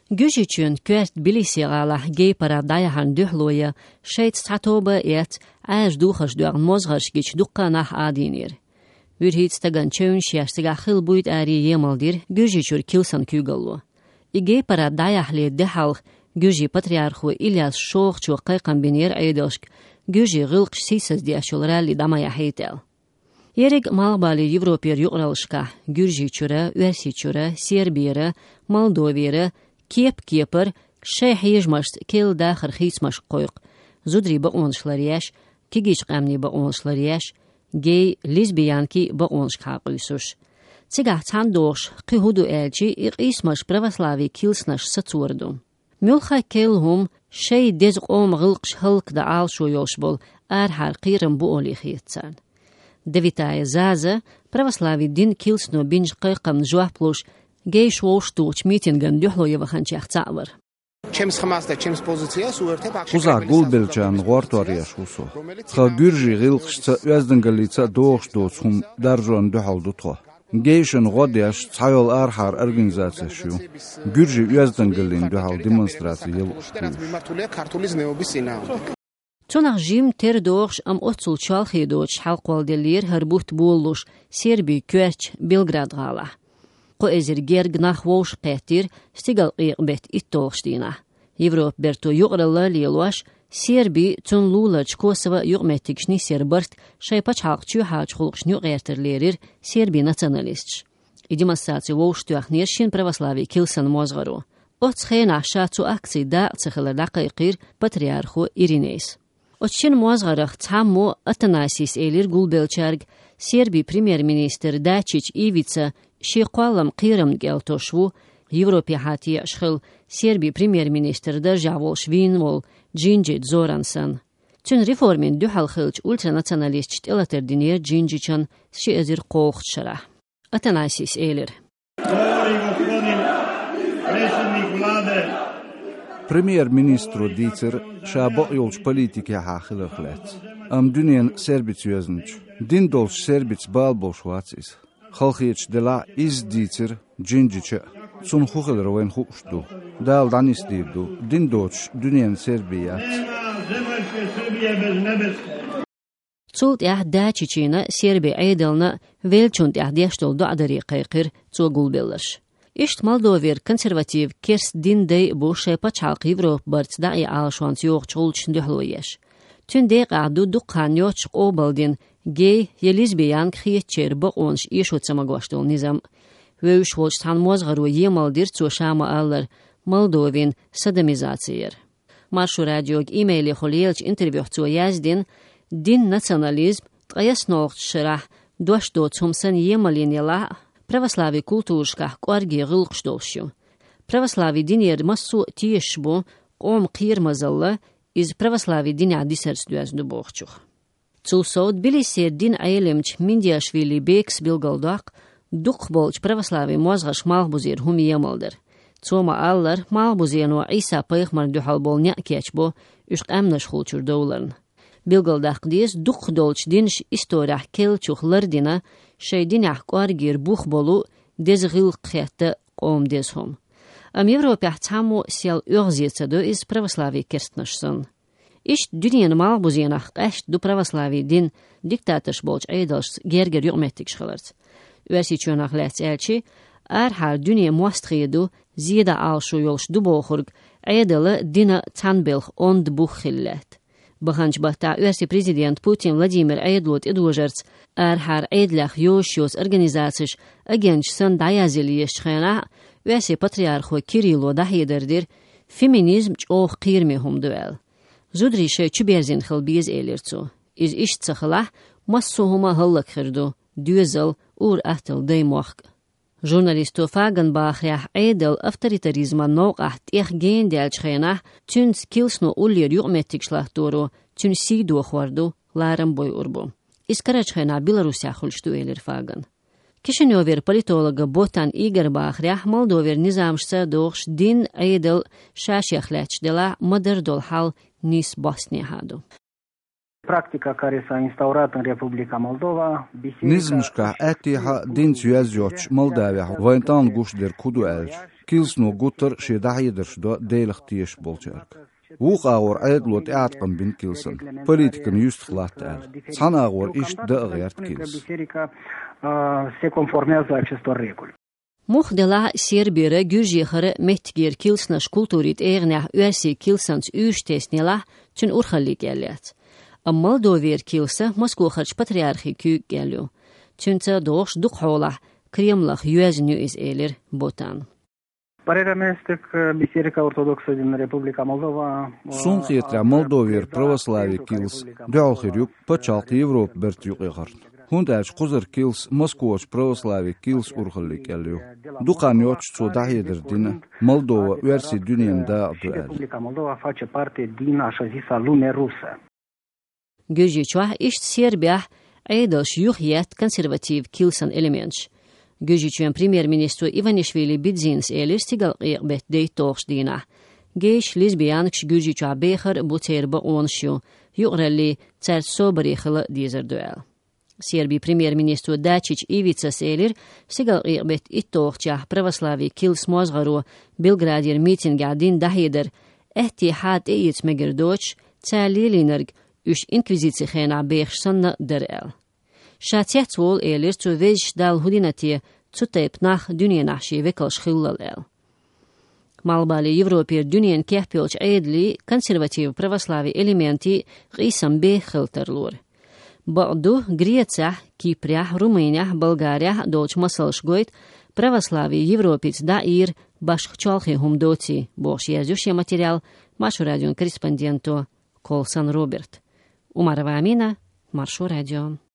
Güjicün köert bilisirala gay para dayahan dühloya, şeit statoba et, duhas duag mozgash giç dukkanah adinir. Vürhit tagan çön şiyastiga xil buyt ari yemaldir, güjicür kilsan kügallu. Gay para dayahli dehal güji patriarhu İlyas şoğ ço qayqan binir aydoşk, güji gılq sisaz diaşolrali damaya heitel. Yereg malbali Evroper yuqralışka, Gürjicüre, Versicüre, Serbiyere, Moldoviyere, Kepar, Şeyh yejmaşt kel daxır xismaş qoyq, Zudri ba onşlar yaş, Kigiç qamni ba onşlar yaş, Gay, lesbiyanki ba onşk haquysuş. Цигах цандош, қиhudu elçi, iqismaş pravoslavi kilsnaş saturdu. Mülxa kelhum, şey dez qom gılqş halk da alşo yolşbol, har qirım bu oli xiyetsan. Devitaya zaza, pravoslavi din kilsno binj qayqam juahplush, gay shwoshtuch mitingan duhloyeva xanchaq tsa'var. Uza gulbelcan gortoriyash uso. Xa gürji gilqshta özdingalitsa doğuşdoçum darjon duhaldutqo. Geyşin godiyash tsayol arhar organizasiya şu. Gürji özdingilin duhal demonstrasiya yıl Çonaq jim ter doğuş am otsul çalxidoç halqwal delir herbuht bolluş Serbi köç Belgrad gala. Qo ezir gerg nahwosh qatir stigal qiqbet ittoxdina. Evrop berto yuqralla lielwash Serbi tunlulaç Kosova yuqmetikshni serbart şaypaç halqçı haç xulqshni qerterlerir Serbi nacionalistç. İdemonstrasiya woshtuaqnir shin pravoslavi kilsan mozgaru. Otsxena şatsu aksi da tsxala daqiqir patriarxu Irineys. Otçin mozgaraq tammo Atanasis elir gulbelçarg Serbi premier-minister Dačić Ivica şiqalam qiram geltoşvu Evropi hati şxil Serbi premier-minister da javol şvinvol Džinđić Zoransan. Tün reformin duhal xilç ultranacionalistç elaterdinir Džinđićan şi ezir qoğçara. Atanasis elir. Premier-ministru dicer şabo yolç politike haxılıqlet. Am dünyen Serbits yözünç. Din dolç Serbits balboş vatsis. Xalqiyeç dela iz dicer Džinđića. Sun xuqil roven xuqştu. Daldan istirdu. Din dolç dünyen Serbiyat. Цулт ях Dačićina Serbi aydelna velçunt ях deştol doadari qayqir co gulbellаш. İşt Moldover konservativ kers dindey bu şepaç halk Evrop barts da'i alşans yoq çolçun duhloyeş. Tün de qadu duqan yoç obaldin gay lesbiyan xiyetçer bu onş işotsama goştol nizam. Ve üç volç tan mozgaru yemaldir co şama allar Moldovin sadamizatsiyer. Marşu radyog e-maili xoliyelç intervyu co yazdin din nacionalizm tqayas noqt şirah doşdo çumsan yemalin yala Pravoslavi kultūrškah qorgi gılqşdolşu. Pravoslavi dinyer massu tieşbu qom qirmazalla iz pravoslavi dinya disersdüazdu boğçuq. Culso Tbilisi din aylemç Mindiašvili beks bilgaldaq duqbolç pravoslavi mozgaş malbuzir hum yemaldir. Coma allar malbuzeno İsa payğmar duhalbol nyakeçbo üşq amnaş xulçur dowlarn. Bilgaldaq dies duqdolç dinş istorah kelçuq lardina şeydinah qorgir buxbolu dezgil qiyatda qom dezhom. Am Evropah tamu sel ögzetsadu iz pravoslavi kerstnashsan. İşt dünyen malbuziyanah qaşt du pravoslavi din diktators bolç aydalş gerger yuqmettik şxalarts. Versiçönah lats elçi arhar dünye muastriyedu ziyada alşu yolş du boxurg aydalı dina tanbelx ond buxillat. Bahanç bahta versi prezident Putin Vladimir Aydlot edwojarts arhar aydlach yoşyos organizatsiş agençsan dayaziliyeşxena versi patriarxo Kirilo dahiyederdir feminizm çoğ qirmehum duel. Zudrişe çüberzin xilbiz elirtsu. İz iştsaxılah massuhuma hallak xirdu, düzel ur ahtel daymoxq. Jurnalisto Fagenbach aydel avtoritarizma noqaht gendelçxena tün skillsno ullir yuqmettik şlahturu tün sidu xwardu laram boy urbu. Iskaraçxena Belarusia xulştu elir Fagen. Kişinöver politologa Botan Igor Bachrah Moldover nizamşsa doğış din aydel şaşyaxlaç dela moderdol hal nis Bosnia hadu. Practica care s-a instaurat în Republica Moldova, Nizmșka etiha din țuiazioci Moldavia, vointan gușder kudu elci. Kilsno gutter šie dahieders do deilig tieši bolčerk. Wuqaawar aydlot aatqan bin kilsan. Politikan just glat el. Țanaawar iști dăgăiart kils. Se conformează acestor reguli. Muhdela Serbiyre Gürjihare metgir kilsnaş kulturit eğneh üyesi kilsans üyüştesnela tün urxallik geliyat. Moldovir kilsa Moskva patriarxi küyük geliyor. Tünse doğuş duqholah Kremlach yüeznü iz elir botan. Părerea mea este că Biserica Ortodoxă din Republica Moldova Sunqietra Moldovir pravoslavi kils dălxirjuk paçalq Evrop bertjuk eğar. Hundaç quzur kils Moskva pravoslavi kils urxallik geliyor. Duqan yoç so dahieder din Moldova üyesi dünyada duel. Republica Moldova face parte din așa zisa lume rusă. Göjiçwa işt Serbiya aydalş yuhyat konservativ kilsan elementş. Göjiçwen premier-ministru Ivanishvili bidzins elir stigal qiyqbet deytoğş dina. Geyş lesbiyanks Göjiçwa beher bu terba onşu. Yuqrali tsert sobarixılı dizer duel. Serbi premier-ministru Dačić Ivica elir stigal qiyqbet ittoğça pravoslavi kils mozgaru Belgradir mitinga din dahieder ehtihat eyit megirdoç tsalilinarg üç inkvizitsi xena beexsanna derel. Şatiat wol elir zu vej dal hudinati zu tepnach dünyenahşi vekalş xillal el. Malbali Evropir dünyen kehpilç eydli konservativ pravoslavi elementi qisam beexilterlur. Ba'du Griecah, Kipriah, Rumăniah, Bulgariah dolç masalşgoyt pravoslavi Evropits dair başqçalxi humdoci boş yazuşya material Mašu radion korespondento Kolsan Robert. Umarova Amina, Maršu radio.